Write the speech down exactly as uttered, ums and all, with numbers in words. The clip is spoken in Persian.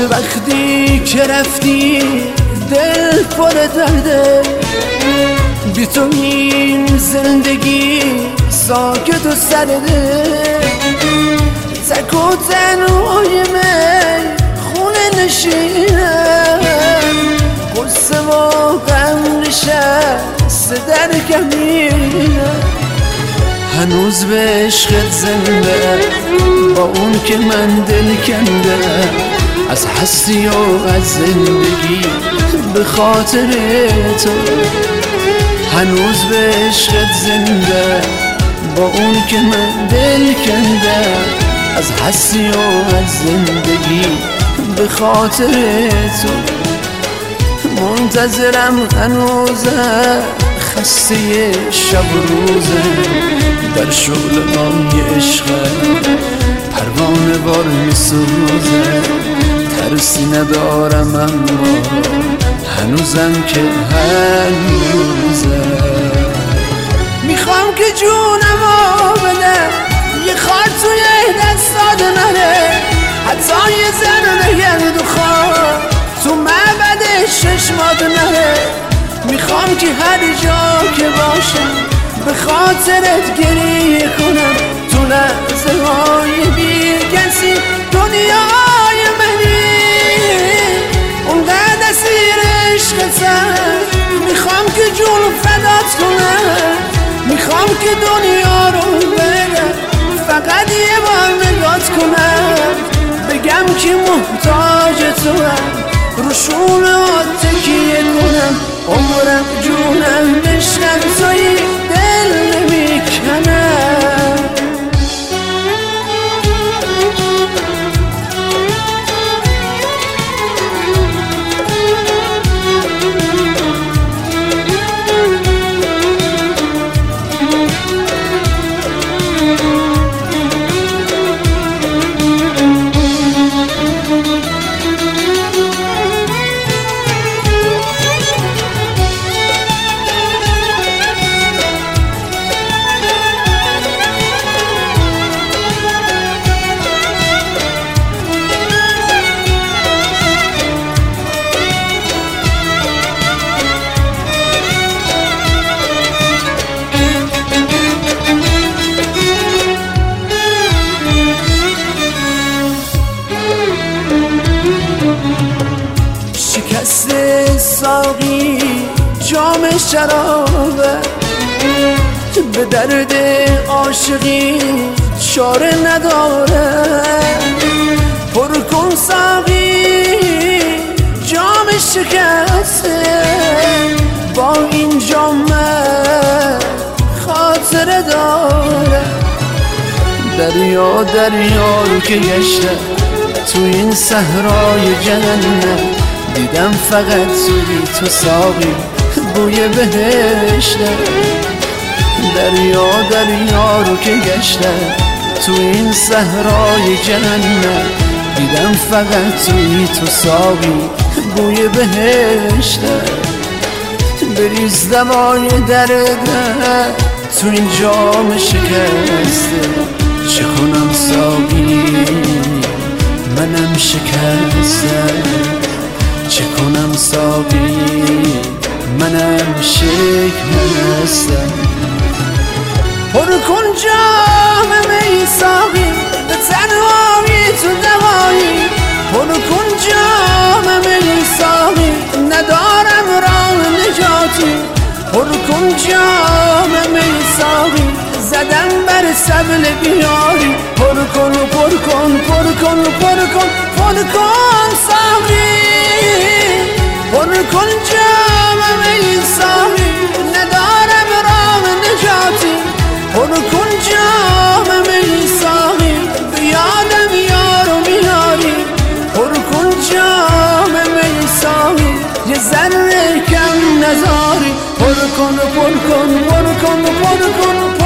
وقتی که رفتی دل پر درده، بی تو این زندگی ساکت و سرده. تک و تنهای من خونه نشینم، قصه و غم نشسته در کمینم. هنوز به عشقت زنده، با اون که من دل کنده، از هستی و از زندگی به خاطر تو. هنوز به عشقت زنده، با اون که من دل کنده، از هستی و از زندگی به خاطر تو. منتظرم هنوزم، خسته شب و روزه، در شعله‌های عشقت پروانه وار می‌سوزه. ترسی ندارم اما هنوزم که هنوزه. میخوام که جونمو بدم، یه خار توی دستات نره، حتی یه ذره گرد و خاک تو معبد چشمات نره. میخوام که هر جا که باشم به خاطرت گریه کنم، تو لحظه های بی کسی دنیای منی. اونقدر اسیر عشقتم، میخوام که جون فدات کنم، میخوام که دنیا رو بدم، فقط یه بار نگات کنم، بگم که محتاج تو هم، رو شونه‌هات تکیه کنم، عمرم جونم عشقم تویی دل نمیکنم. شکست ساقی جام شرابه، به درد عاشقی چاره نداره. پر کن ساقی جام شکسته، با این جام خاطره داره. دریا دریا رو که گشتم تو این صحرای جنت، دیدم فقط توی تو ساقی بوی بهشتم. دریا دریا رو که گشتم تو این صحرای جنت، دیدم فقط توی تو ساقی بوی بهشتم. بریز دوای دردم تو این جام شکسته، چه کنم ساقی منم شکستم، چه کنم ساقی منم شکستم. پر کن جام می ساقی، به تنهایی تو دوایی. پر کن جام می ساقی، ندارم راه نجاتی. پر کن جام می ساقی، زدم بر سبل بیاری. پر کن پر کن پر کن پر کن پر کن ساقی. پر کن جام می ساقی، ندارم راه نجاتی. پر کن جام می ساقی، بیادم یارو میاری. پر کن جام می ساقی، یه ذره کم نزاری. پر کن پر کن پر کن پر کن پر